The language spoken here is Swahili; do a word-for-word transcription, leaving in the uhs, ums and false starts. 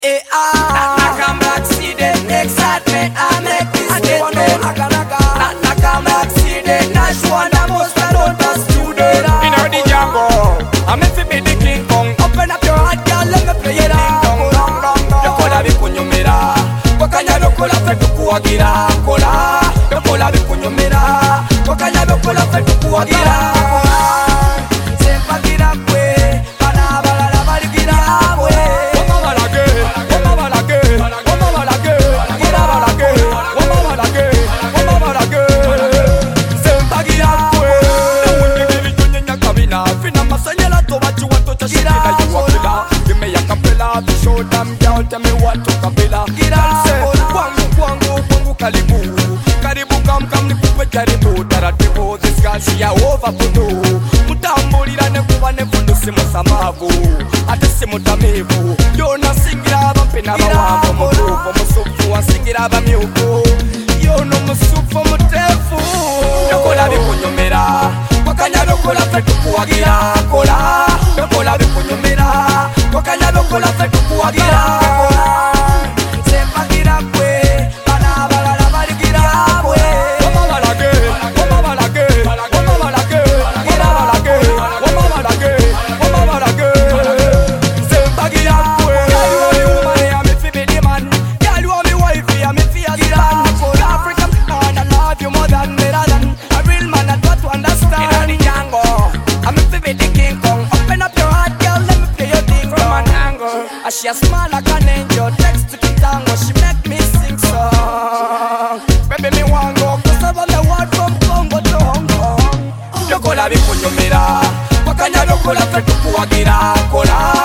Eh ah, I come back, see the excitement. I make this statement. I come back, see the Nash one. I must have done the student. In the jungle, I'm if be the King Kong. Open up your heart, girl, let me play it out. Yokola bikunyumira, wakanya yokola fetu kuwagira. Kola, yokola bikunyumira, wakanya yokola fetu kuwagira. Show them girl, tell me what to kabila. Girl say, kwangu kwangu kwangu karibu, karibu kam kam ni kupe karibu. Taratibu this girl she a over puno. Mutambulira ne kuba ne fundu simu samavu, ate simu tamivu. Yo na singira bapena bawambo murupo musufu wa singira bamyuko. Yo no musufu mutefu. Yokola bikunyumira, wakanya yokola fetu kuwagira. Kola, yokola bikunyumira, wakanya yokola fetu kuwagira. Sepagira kwe, bana balala baligira kwe. Wama balage, wama balage, wama balage, gira balage, wama balage, wama balage. Sepagira kwe. Girl you want me woman, I'm if you be the man. Girl you want me wifey, I'm if you a stand. African man, I love you more than better than a real man. I got to understand. In the jungle, I'm if you be the King Kong. Open up your heart, girl, let me play your thing from an angle. As she a smile like an angel, text to the tango, she make me sing song. Baby me want go, cause I want the word from Congo to Hong Kong. Yokola bikunyumira, wakanya yokola fetu kuwagira. Kola